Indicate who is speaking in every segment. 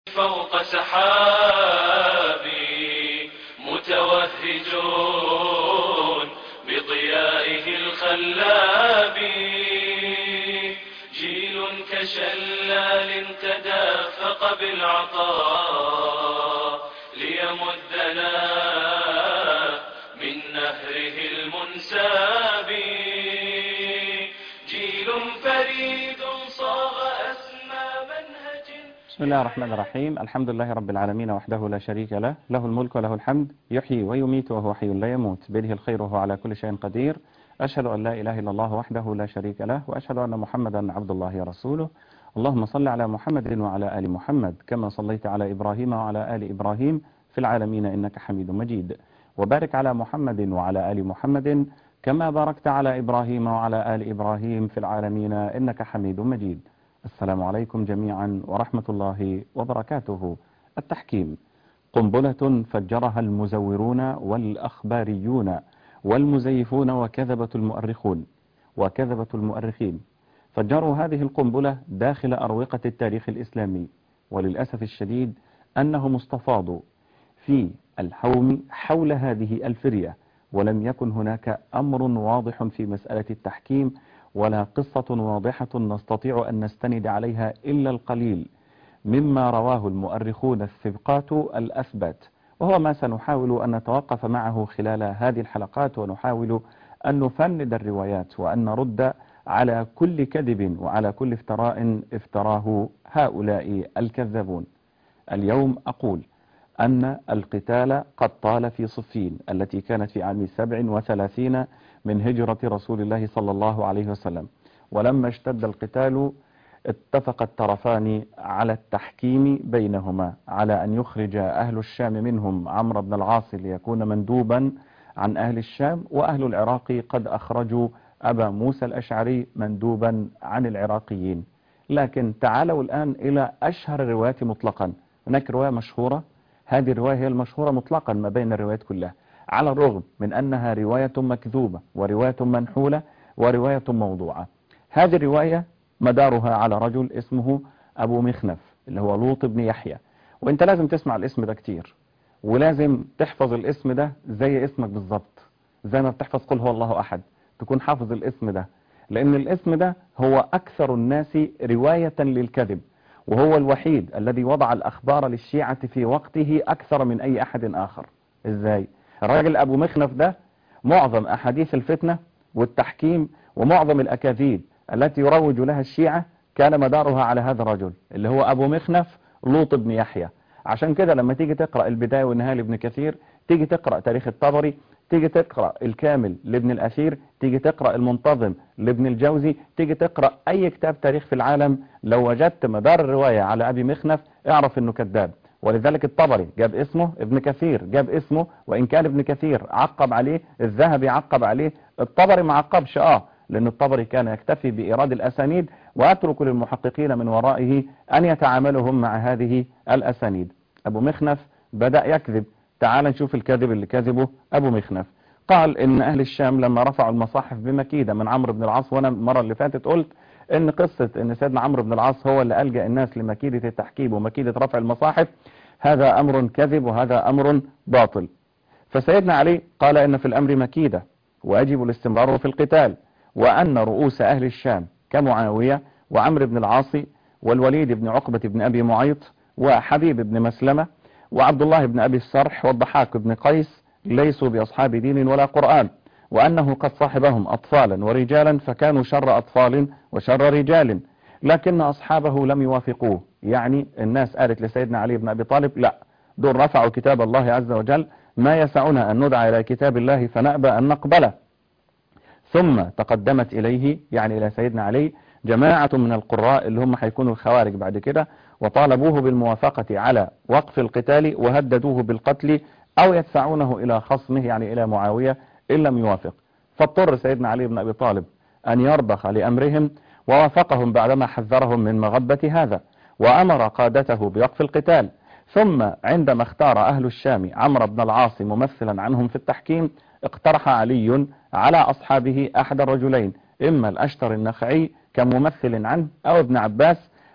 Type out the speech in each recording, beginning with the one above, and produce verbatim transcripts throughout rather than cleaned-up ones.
Speaker 1: فوق سحابي متوهجون بضيائه الخلاب، جيل كشلال تدافق بالعطاء ليمدنا من نهره المنساب، جيل فريد صاغ أسمى منهج.
Speaker 2: بسم الله الرحمن الرحيم. الحمد لله رب العالمين وحده لا شريك له، له الملك وله الحمد، يحيي ويميت وهو حي لا يموت، بيده الخير وهو على كل شيء قدير. أشهد أن لا إله إلا الله وحده لا شريك له، وأشهد أن محمدا عبد الله ورسوله. اللهم صل على محمد وعلى آل محمد كما صليت على إبراهيم وعلى آل إبراهيم في العالمين إنك حميد مجيد، وبارك على محمد وعلى آل محمد كما باركت على إبراهيم وعلى آل إبراهيم في العالمين إنك حميد مجيد. السلام عليكم جميعا ورحمة الله وبركاته. التحكيم قنبلة فجرها المزورون والأخباريون والمزيفون وكذبة المؤرخون وكذبة المؤرخين، فجروا هذه القنبلة داخل أروقة التاريخ الإسلامي، وللأسف الشديد أنهم استفاضوا في الحوم حول هذه الفرية، ولم يكن هناك أمر واضح في مسألة التحكيم ولا قصة واضحة نستطيع أن نستند عليها إلا القليل مما رواه المؤرخون الثقات الأثبات، وهو ما سنحاول أن نتوقف معه خلال هذه الحلقات، ونحاول أن نفند الروايات وأن نرد على كل كذب وعلى كل افتراء افتراه هؤلاء الكذابون. اليوم أقول أن القتال قد طال في صفين التي كانت في عام سبع وثلاثين من هجرة رسول الله صلى الله عليه وسلم، ولما اشتد القتال اتفق الطرفان على التحكيم بينهما على أن يخرج أهل الشام منهم عمرو بن العاص ليكون مندوبا عن أهل الشام، وأهل العراق قد أخرجوا أبا موسى الأشعري مندوبا عن العراقيين. لكن تعالوا الآن إلى أشهر الروايات مطلقا. هناك رواية مشهورة، هذه الرواية هي المشهورة مطلقا ما بين الروايات كلها، على الرغم من أنها رواية مكذوبة ورواية منحولة ورواية موضوعة. هذه الرواية مدارها على رجل اسمه أبو مخنف اللي هو لوط بن يحيى، وانت لازم تسمع الاسم ده كتير، ولازم تحفظ الاسم ده زي اسمك بالظبط، زي ما بتحفظ قل هو الله أحد تكون حافظ الاسم ده، لأن الاسم ده هو أكثر الناس رواية للكذب، وهو الوحيد الذي وضع الأخبار للشيعة في وقته أكثر من أي أحد آخر. إزاي؟ الراجل أبو مخنف ده معظم أحاديث الفتنة والتحكيم ومعظم الأكاذيب التي يروج لها الشيعة كان مدارها على هذا الرجل اللي هو أبو مخنف لوط بن يحيى. عشان كده لما تيجي تقرأ البداية والنهاية لابن كثير، تيجي تقرأ تاريخ الطبري، تيجي تقرأ الكامل لابن الأثير، تيجي تقرأ المنتظم لابن الجوزي، تيجي تقرأ أي كتاب تاريخ في العالم، لو وجدت مدار الرواية على أبي مخنف اعرف أنه كذاب. ولذلك الطبري جاب اسمه، ابن كثير جاب اسمه، وإن كان ابن كثير عقب عليه، الذهبي عقب عليه، الطبري ما عقبش اه لأن الطبري كان يكتفي بإيراد الأسانيد، وأترك للمحققين من ورائه أن يتعاملوا هم مع هذه الأسانيد. أبو مخنف بدأ يكذب. تعال نشوف الكذب اللي كذبه أبو مخنف. قال إن أهل الشام لما رفعوا المصاحف بمكيدة من عمرو بن العاص، وأنا المرة اللي فاتت قلت إن قصة إن سيدنا عمرو بن العاص هو اللي ألجأ الناس لمكيدة التحكيم ومكيدة رفع المصاحف، هذا أمر كذب وهذا أمر باطل. فسيدنا علي قال إن في الأمر مكيدة ويجب الاستمرار في القتال، وأن رؤوس أهل الشام كمعاوية وعمرو بن العاص والوليد بن عقبة بن أبي معيط وحبيب بن مسلمة وعبد الله بن أبي السرح والضحاك بن قيس ليسوا بأصحاب دين ولا قرآن، وأنه قد صاحبهم أطفالا ورجالا فكانوا شر أطفال وشر رجال، لكن أصحابه لم يوافقوه. يعني الناس قالت لسيدنا علي بن أبي طالب لا، دول رفعوا كتاب الله عز وجل، ما يسعنا أن ندعى إلى كتاب الله فنأبى أن نقبله. ثم تقدمت إليه يعني إلى سيدنا علي جماعة من القراء اللي هم هيكونوا الخوارج بعد كده، وطالبوه بالموافقة على وقف القتال وهددوه بالقتل أو يدفعونه إلى خصمه يعني إلى معاوية إن لم يوافق. فاضطر سيدنا علي بن أبي طالب أن يرضخ لأمرهم، ووافقهم بعدما حذرهم من مغبة هذا، وأمر قادته بوقف القتال. ثم عندما اختار أهل الشام عمرو بن العاص ممثلا عنهم في التحكيم، اقترح علي على أصحابه أحد الرجلين، إما الأشتر النخعي كممثل عنه أو ابن عباس،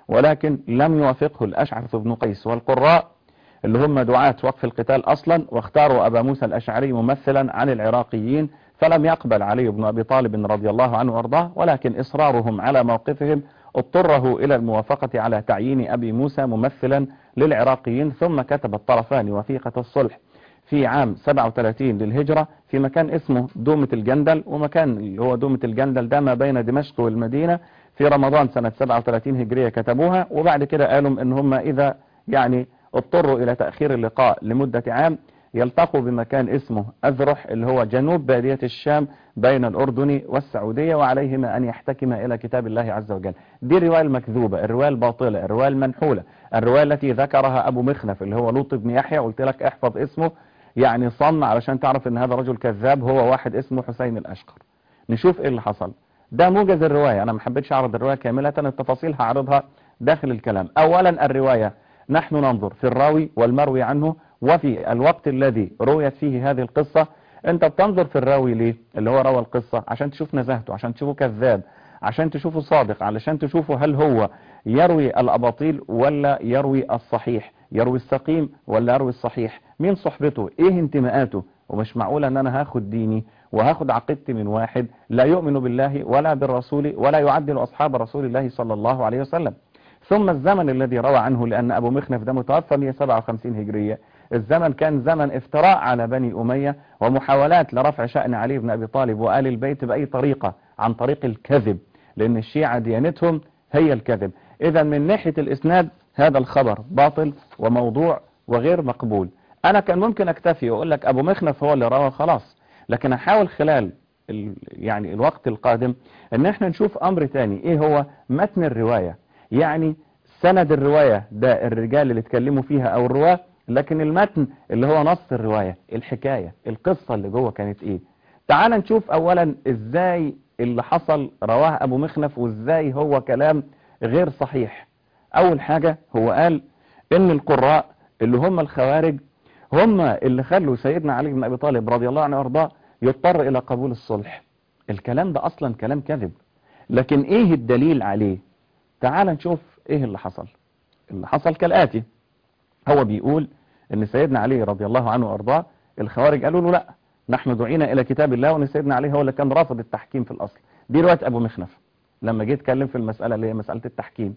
Speaker 2: ولكن لم يوافقه الأشعث بن قيس والقراء اللي هم دعاة وقف القتال أصلا، واختاروا أبا موسى الأشعري ممثلا عن العراقيين، فلم يقبل علي بن أبي طالب رضي الله عنه وارضاه، ولكن إصرارهم على موقفهم اضطره إلى الموافقة على تعيين أبي موسى ممثلا للعراقيين. ثم كتب الطرفان وثيقة الصلح في عام سبعة وثلاثين للهجرة في مكان اسمه دومة الجندل، ومكان اللي هو دومة الجندل ده ما بين دمشق والمدينة، في رمضان سنة سبعة وثلاثين هجرية كتبوها. وبعد كده قالوا ان هم اذا يعني اضطروا الى تأخير اللقاء لمدة عام يلتقوا بمكان اسمه أذرح اللي هو جنوب بادية الشام بين الأردن والسعودية، وعليهما أن يحتكما إلى كتاب الله عز وجل. دي الرواية المكذوبة، الرواية الباطلة، الرواية المنحولة، الرواية التي ذكرها أبو مخنف اللي هو لوط بن يحيى. قلت لك احفظ اسمه يعني صم علشان تعرف ان هذا رجل كذاب، هو واحد اسمه حسين الأشقر. نشوف ايه اللي حصل. ده موجز الرواية، انا ما حبيتش اعرض الرواية كاملة، التفاصيل هعرضها داخل الكلام. اولا الرواية نحن ننظر في الراوي والمروي عنه، وفي الوقت الذي رويت فيه هذه القصة. انت بتنظر في الراوي ليه اللي هو روى القصة؟ عشان تشوف نزاهته، عشان تشوفه كذاب، عشان تشوفه صادق، علشان تشوفه هل هو يروي الأباطيل ولا يروي الصحيح، يروي السقيم ولا يروي الصحيح، مين صحبته، ايه انتماءاته. ومش معقول ان انا هاخد ديني وهاخد عقيدتي من واحد لا يؤمن بالله ولا بالرسول ولا يعدل أصحاب رسول الله صلى الله عليه وسلم. ثم الزمن الذي روى عنه، لأن أبو مخنف ده متوفى مئة وسبعة وخمسين هجرية، الزمن كان زمن افتراء على بني أمية ومحاولات لرفع شأن علي بن أبي طالب وآل البيت بأي طريقة، عن طريق الكذب، لأن الشيعة ديانتهم هي الكذب. إذا من ناحية الإسناد هذا الخبر باطل وموضوع وغير مقبول. أنا كان ممكن أكتفي وأقول لك أبو مخنف هو اللي روى خلاص، لكن أحاول خلال ال يعني الوقت القادم أن احنا نشوف أمر تاني، إيه هو متن الرواية، يعني سند الرواية ده الرجال اللي اتكلموا فيها أو الرواة، لكن المتن اللي هو نص الرواية، الحكاية، القصة اللي جوه كانت إيه. تعال نشوف أولا إزاي اللي حصل رواه أبو مخنف وإزاي هو كلام غير صحيح. أول حاجة هو قال إن القراء اللي هم الخوارج هم اللي خلوا سيدنا علي بن أبي طالب رضي الله عنه وارضاه يضطر إلى قبول الصلح. الكلام ده أصلا كلام كذب، لكن إيه الدليل عليه؟ تعال نشوف إيه اللي حصل. اللي حصل كالآتي، هو بيقول إن سيدنا علي رضي الله عنه وارضاه الخوارج قالوا له لا، نحن دعينا إلى كتاب الله، وإن سيدنا علي هو اللي كان رافض التحكيم في الأصل. دي رواية أبو مخنف لما جيت اتكلم في المسألة اللي هي مسألة التحكيم،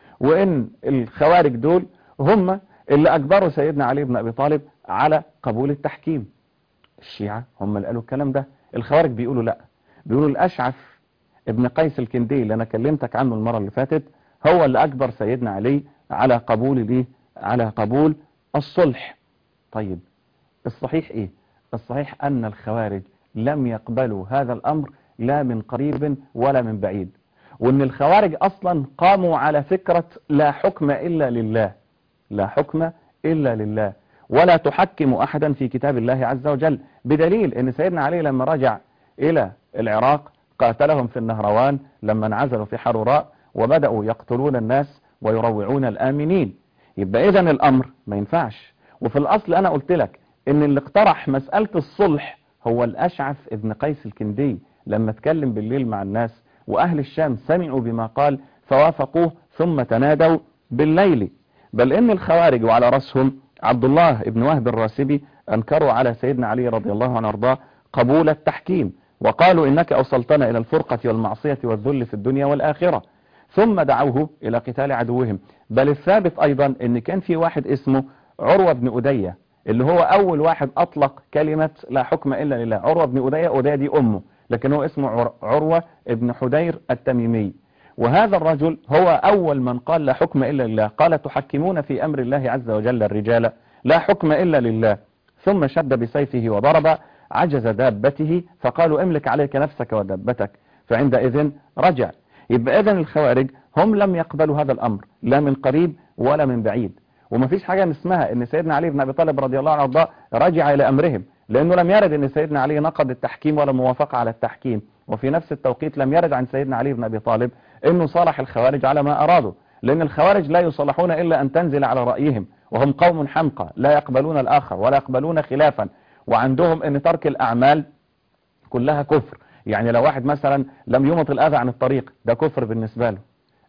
Speaker 2: وإن الخوارج دول هم اللي أجبروا سيدنا علي بن أبي طالب على قبول التحكيم. الشيعة هم اللي قالوا الكلام ده، الخوارج بيقولوا لا، بيقولوا الأشعث ابن قيس الكندي اللي أنا كلمتك عنه المرة اللي فاتت هو اللي أجبر سيدنا علي على قبول ليه على قبول الصلح. طيب الصحيح إيه؟ الصحيح أن الخوارج لم يقبلوا هذا الأمر لا من قريب ولا من بعيد، وأن الخوارج أصلا قاموا على فكرة لا حكم إلا لله، لا حكم إلا لله، ولا تحكم أحدا في كتاب الله عز وجل، بدليل أن سيدنا علي لما رجع إلى العراق قاتلهم في النهروان لما انعزلوا في حروراء وبدأوا يقتلون الناس ويروعون الآمنين. يبقى إذن الأمر ما ينفعش. وفي الأصل أنا قلت لك إن اللي اقترح مسألة الصلح هو الأشعث ابن قيس الكندي، لما اتكلم بالليل مع الناس وأهل الشام سمعوا بما قال فوافقوه ثم تنادوا بالليل. بل إن الخوارج وعلى رأسهم عبد الله بن وهب الراسبي أنكروا على سيدنا علي رضي الله عنه وارضاه قبول التحكيم، وقالوا إنك أوصلتنا إلى الفرقة والمعصية والذل في الدنيا والآخرة، ثم دعوه إلى قتال عدوهم. بل الثابت أيضا إن كان في واحد اسمه عروة بن أدية اللي هو أول واحد أطلق كلمة لا حكم إلا لله. عروة بن أدية، أدية دي أمه، لكن هو اسمه عروة بن حدير التميمي، وهذا الرجل هو أول من قال لا حكم إلا لله. قال تحكمون في أمر الله عز وجل الرجال، لا حكم إلا لله. ثم شد بسيفه وضرب عجز دابته، فقالوا املك عليك نفسك ودابتك، فعندئذ رجع. يبقى إذن الخوارج هم لم يقبلوا هذا الأمر لا من قريب ولا من بعيد، وما فيش حاجة اسمها ان سيدنا علي بن أبي طالب رضي الله عنه وارضاه رجع إلى أمرهم، لأنه لم يرد ان سيدنا علي نقض التحكيم ولا موافقة على التحكيم، وفي نفس التوقيت لم يرد عن سيدنا علي بن أبي طالب انه صالح الخوارج على ما أرادوا، لأن الخوارج لا يصلحون إلا أن تنزل على رأيهم، وهم قوم حمقى لا يقبلون الآخر ولا يقبلون خلافا، وعندهم ان ترك الأعمال كلها كفر. يعني لو واحد مثلا لم يمط الأذى عن الطريق ده كفر بالنسبة له،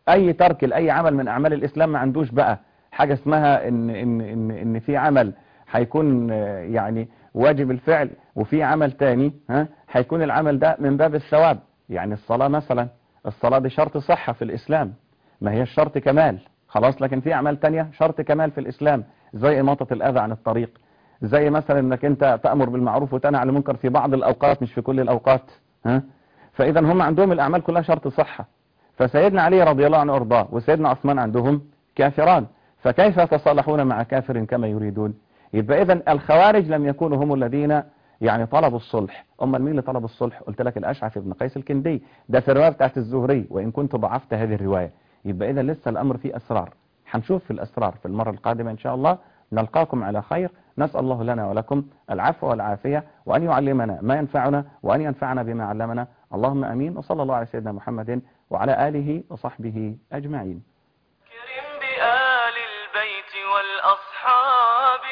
Speaker 2: اي ترك لاي عمل من اعمال الاسلام ما عندوش بقى حاجة اسمها ان ان ان ان في عمل هيكون يعني واجب الفعل، وفي عمل تاني ها هيكون العمل ده من باب الثواب. يعني الصلاة مثلا، الصلاة دي شرط صحة في الاسلام، ما هي شرط كمال خلاص، لكن في اعمال تانية شرط كمال في الاسلام، زي اماطة الاذى عن الطريق، زي مثلا انك انت تأمر بالمعروف وتنهى عن المنكر في بعض الاوقات مش في كل الاوقات ها. فاذا هم عندهم الاعمال كلها شرط صحة. فسيدنا علي رضي الله عنه وارضاه وسيدنا عثمان عندهم كافران، فكيف يتصالحون مع كافر كما يريدون؟ يبقى اذا الخوارج لم يكونوا هم الذين يعني طلبوا الصلح. امال مين اللي طلب الصلح؟ قلت لك الاشعث بن قيس الكندي، ده في الروايه بتاعت الزهري وان كنت ضعفت هذه الروايه. يبقى اذا لسه الامر فيه اسرار، هنشوف في الاسرار في المره القادمه ان شاء الله. نلقاكم على خير، نسال الله لنا ولكم العفو والعافيه، وان يعلمنا ما ينفعنا وان ينفعنا بما علمنا. اللهم امين، وصلى الله على سيدنا محمد وعلى اله وصحبه اجمعين.
Speaker 1: كرم بآل البيت والأصحاب،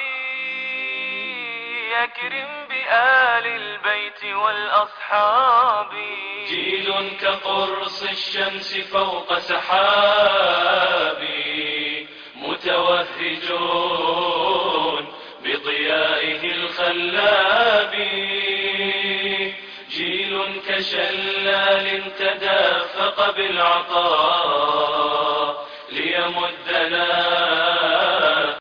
Speaker 1: يكرم بآل البيت والأصحاب. جيل كقرص الشمس فوق سحاب، متوهجون بضيائه الخلاب. جيل كشلال تدافق بالعطاء ليمدنا